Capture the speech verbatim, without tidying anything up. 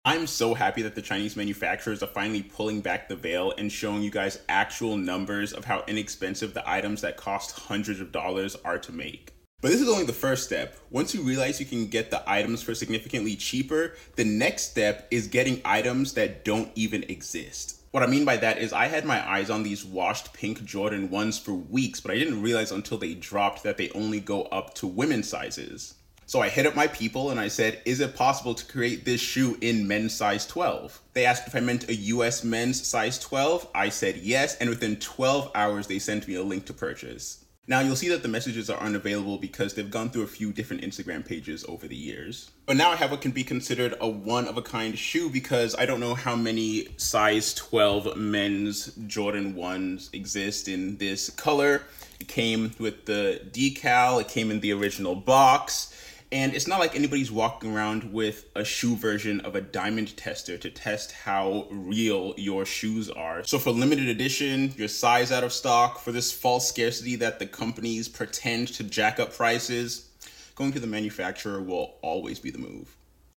I'm so happy that the Chinese manufacturers are finally pulling back the veil and showing you guys actual numbers of how inexpensive the items that cost hundreds of dollars are to make. But this is only the first step. Once you realize you can get the items for significantly cheaper, the next step is getting items that don't even exist. What I mean by that is I had my eyes on these washed pink Jordan ones for weeks, but I didn't realize until they dropped that they only go up to women's sizes. So I hit up my people and I said, is it possible to create this shoe in men's size twelve? They asked if I meant a U S men's size twelve. I said yes, and within twelve hours, they sent me a link to purchase. Now you'll see that the messages are unavailable because they've gone through a few different Instagram pages over the years. But now I have what can be considered a one-of-a-kind shoe because I don't know how many size twelve men's Jordan ones exist in this color. It came with the decal, it came in the original box. And it's not like anybody's walking around with a shoe version of a diamond tester to test how real your shoes are. So for limited edition, your size out of stock, for this false scarcity that the companies pretend to jack up prices, going to the manufacturer will always be the move.